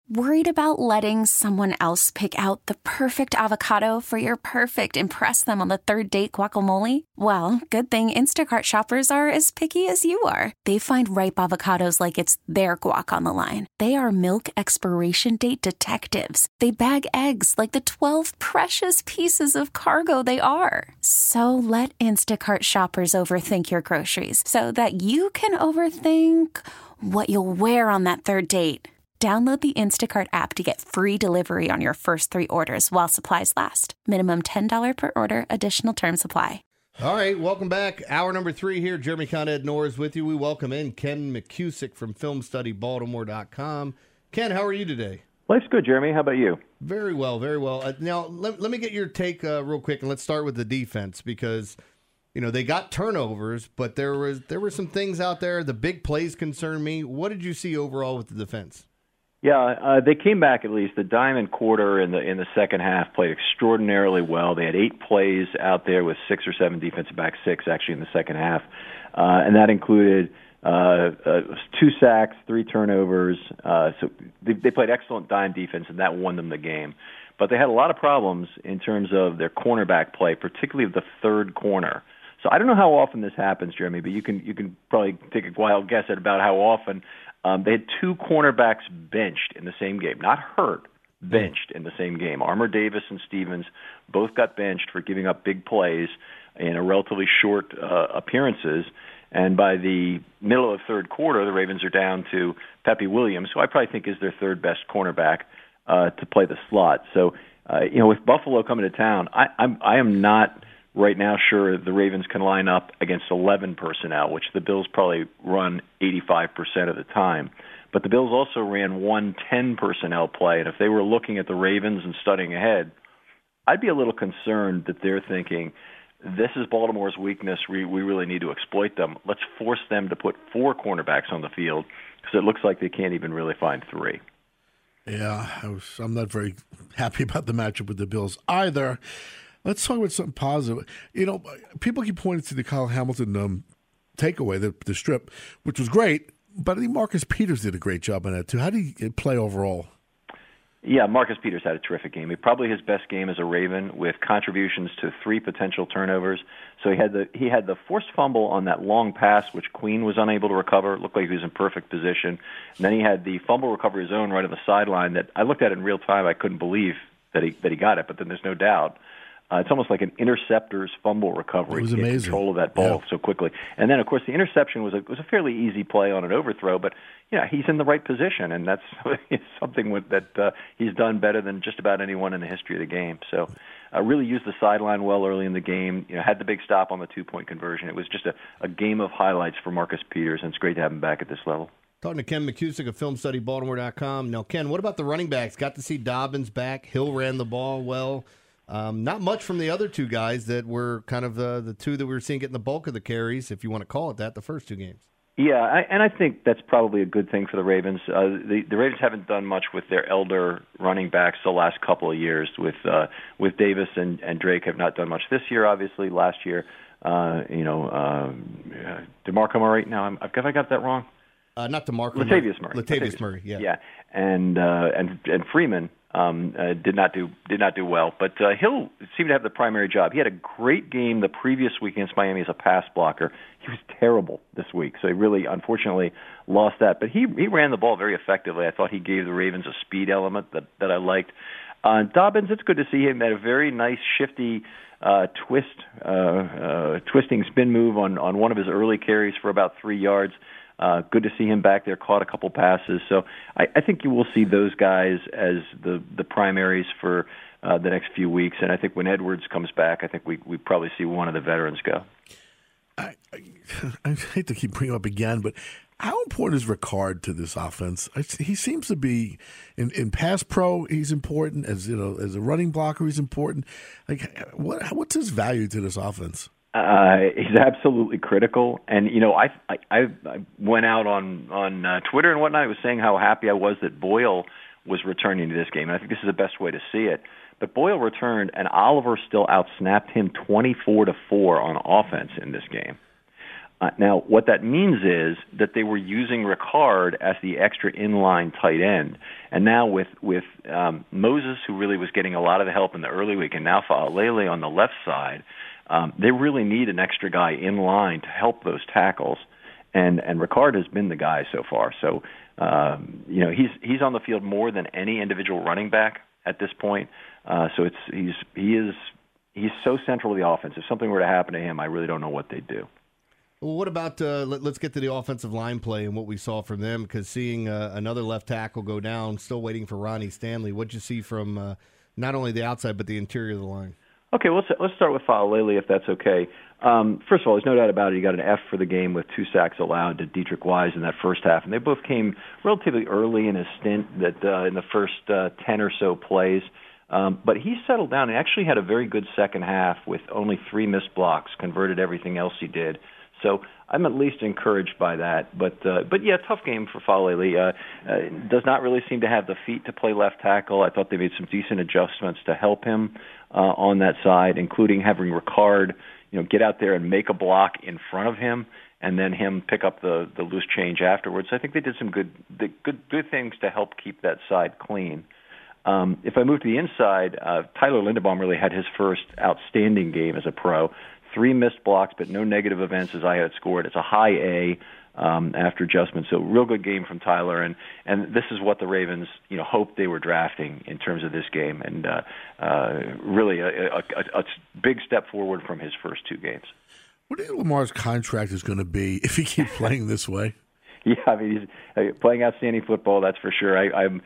Worried about letting someone else pick out the perfect avocado for your perfect impress them on the third date guacamole? Well, good thing Instacart shoppers are as picky as you are. They find ripe avocados like it's their guac on the line. They are milk expiration date detectives. They bag eggs like the 12 precious pieces of cargo they are. So let Instacart shoppers overthink your groceries so that you can overthink what you'll wear on that third date. Download the Instacart app to get free delivery on your first 3 orders while supplies last. Minimum $10 per order. Additional terms apply. All right, welcome back. Hour number 3 here. Jeremy Con Ed Norris with you. We welcome in Ken McKusick from FilmStudyBaltimore.com. Ken, how are you today? Life's good, Jeremy. How about you? Very well, very well. Now, let me get your take real quick, and let's start with the defense because, you know, they got turnovers, but there were some things out there. The big plays concern me. What did you see overall with the defense? Yeah, they came back at least. The diamond quarter in the second half played extraordinarily well. They had 8 plays out there with 6 or 7 defensive backs, 6 actually in the second half, and that included 2 sacks, 3 turnovers. So they played excellent dime defense, and that won them the game. But they had a lot of problems in terms of their cornerback play, particularly the third corner. So I don't know how often this happens, Jeremy, but you can probably take a wild guess at about how often. They had 2 cornerbacks benched in the same game, not hurt, benched in the same game. Armour Davis and Stevens both got benched for giving up big plays in a relatively short appearances. And by the middle of the third quarter, the Ravens are down to Pepe Williams, who I probably think is their third best cornerback to play the slot. So, with Buffalo coming to town, I am not right now sure the Ravens can line up against 11 personnel, which the Bills probably run 85% of the time. But the Bills also ran 110 personnel play, and if they were looking at the Ravens and studying ahead, I'd be a little concerned that they're thinking, this is Baltimore's weakness. We really need to exploit them. Let's force them to put 4 cornerbacks on the field because it looks like they can't even really find 3. Yeah, I'm not very happy about the matchup with the Bills either. Let's talk about something positive. You know, people keep pointing to the Kyle Hamilton takeaway, the strip, which was great, but I think Marcus Peters did a great job on that too. How did he play overall? Yeah, Marcus Peters had a terrific game. Probably his best game as a Raven, with contributions to 3 potential turnovers. So he had the forced fumble on that long pass, which Queen was unable to recover. It looked like he was in perfect position. And then he had the fumble recovery zone right on the sideline that I looked at in real time. I couldn't believe that he got it, but then there's no doubt. It's almost like an interceptor's fumble recovery. It was to get amazing. Control of that ball so quickly. And then, of course, the interception was a fairly easy play on an overthrow, but he's in the right position, and that's something that he's done better than just about anyone in the history of the game. So really used the sideline well early in the game, had the big stop on the 2-point conversion. It was just a game of highlights for Marcus Peters, and it's great to have him back at this level. Talking to Ken McKusick of FilmStudyBaltimore.com. Now, Ken, what about the running backs? Got to see Dobbins back. Hill ran the ball well. Not much from the other 2 guys that were kind of the 2 that we were seeing getting the bulk of the carries, if you want to call it that, the first 2 games. Yeah, and I think that's probably a good thing for the Ravens. The Ravens haven't done much with their elder running backs the last couple of years. With Davis and Drake have not done much this year. Obviously, last year, DeMarco Murray. Now, have I got that wrong? Not DeMarco. Latavius Murray. Latavius Murray. Yeah. Yeah, and Freeman. Did not do well, but Hill seemed to have the primary job. He had a great game the previous week against Miami as a pass blocker. He was terrible this week, so he really, unfortunately, lost that. But he ran the ball very effectively. I thought he gave the Ravens a speed element that I liked. Dobbins, it's good to see him at a very nice, shifty twisting spin move on one of his early carries for about 3 yards. Good to see him back there, caught a couple passes. So I think you will see those guys as the primaries for the next few weeks. And I think when Edwards comes back, I think we probably see one of the veterans go. I hate to keep bringing him up again, but how important is Ricard to this offense? He seems to be in pass pro. He's important as a running blocker. He's important. Like what's his value to this offense? He's absolutely critical, and I went out on Twitter and whatnot. I was saying how happy I was that Boyle was returning to this game, and I think this is the best way to see it. But Boyle returned, and Oliver still outsnapped him 24-4 on offense in this game. Now, what that means is that they were using Ricard as the extra inline tight end. And now with Moses, who really was getting a lot of the help in the early week, and now Faalele on the left side, they really need an extra guy in line to help those tackles. And Ricard has been the guy so far. So, he's on the field more than any individual running back at this point. So he's so central to the offense. If something were to happen to him, I really don't know what they'd do. Well, what about let's get to the offensive line play and what we saw from them, because seeing another left tackle go down, still waiting for Ronnie Stanley. What'd you see from not only the outside but the interior of the line? Okay, let's start with Faalele, if that's okay. First of all, there's no doubt about it. You got an F for the game with 2 sacks allowed to Dietrich Wise in that first half, and they both came relatively early in his stint that in the first 10 or so plays. But he settled down and actually had a very good second half with only 3 missed blocks, converted everything else he did. So I'm at least encouraged by that. But yeah, tough game for Faalele. Does not really seem to have the feet to play left tackle. I thought they made some decent adjustments to help him on that side, including having Ricard, get out there and make a block in front of him, and then him pick up the loose change afterwards. I think they did some good things to help keep that side clean. If I move to the inside, Tyler Linderbaum really had his first outstanding game as a pro. 3 missed blocks, but no negative events as I had scored. It's a high A after adjustment. So real good game from Tyler, and this is what the Ravens hoped they were drafting in terms of this game, and really a big step forward from his first 2 games. What do you think Lamar's contract is going to be if he keeps playing this way? Yeah, I mean, he's playing outstanding football, that's for sure. I'm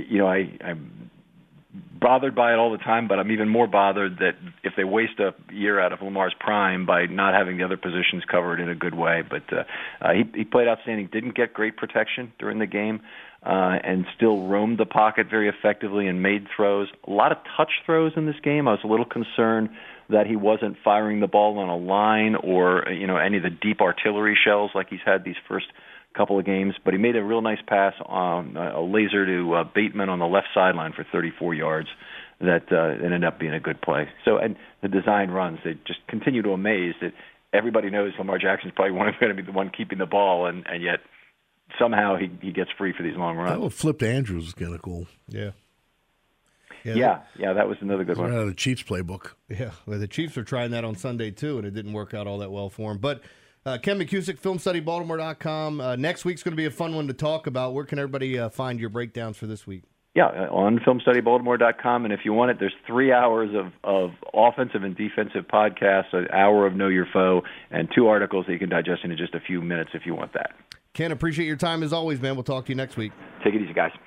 bothered by it all the time, but I'm even more bothered that if they waste a year out of Lamar's prime by not having the other positions covered in a good way. But he played outstanding, didn't get great protection during the game, and still roamed the pocket very effectively and made throws. A lot of touch throws in this game. I was a little concerned that he wasn't firing the ball on a line or any of the deep artillery shells like he's had these first couple of games, but he made a real nice pass on a laser to Bateman on the left sideline for 34 yards that ended up being a good play. So, and the design runs, they just continue to amaze that everybody knows Lamar Jackson's probably going to be the one keeping the ball, and yet somehow he gets free for these long runs. That one flipped Andrews is kind of cool. Yeah. Yeah, that was another good one. Out of the Chiefs playbook. Yeah, well, the Chiefs are trying that on Sunday too, and it didn't work out all that well for him. But Ken McKusick, FilmStudyBaltimore.com. Next week's going to be a fun one to talk about. Where can everybody find your breakdowns for this week? Yeah, on FilmStudyBaltimore.com. And if you want it, there's 3 hours of offensive and defensive podcasts, an hour of Know Your Foe, and 2 articles that you can digest in just a few minutes if you want that. Ken, appreciate your time as always, man. We'll talk to you next week. Take it easy, guys.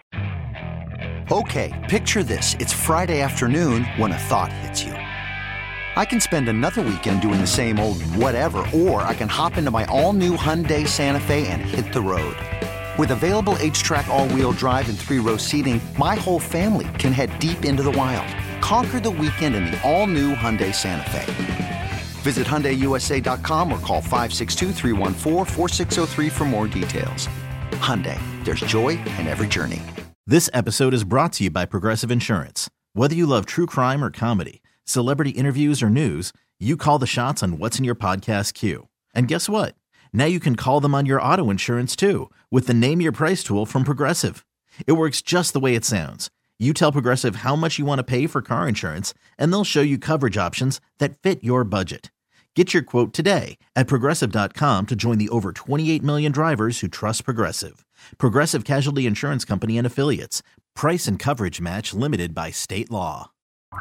Okay, picture this. It's Friday afternoon when a thought hits you. I can spend another weekend doing the same old whatever, or I can hop into my all-new Hyundai Santa Fe and hit the road. With available H-Track all-wheel drive and 3-row seating, my whole family can head deep into the wild. Conquer the weekend in the all-new Hyundai Santa Fe. Visit HyundaiUSA.com or call 562-314-4603 for more details. Hyundai, there's joy in every journey. This episode is brought to you by Progressive Insurance. Whether you love true crime or comedy, celebrity interviews or news, you call the shots on what's in your podcast queue. And guess what? Now you can call them on your auto insurance too with the Name Your Price tool from Progressive. It works just the way it sounds. You tell Progressive how much you want to pay for car insurance, and they'll show you coverage options that fit your budget. Get your quote today at Progressive.com to join the over 28 million drivers who trust Progressive. Progressive Casualty Insurance Company and Affiliates. Price and coverage match limited by state law.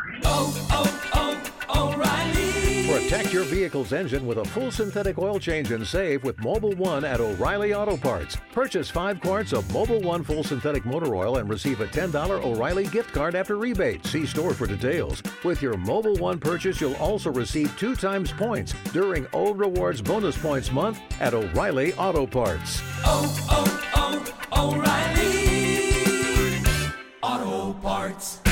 O'Reilly. Protect your vehicle's engine with a full synthetic oil change and save with Mobil 1 at O'Reilly Auto Parts. Purchase 5 quarts of Mobil 1 full synthetic motor oil and receive a $10 O'Reilly gift card after rebate. See store for details. With your Mobil 1 purchase, you'll also receive 2 times points during Old Rewards Bonus Points Month at O'Reilly Auto Parts. O'Reilly Auto Parts.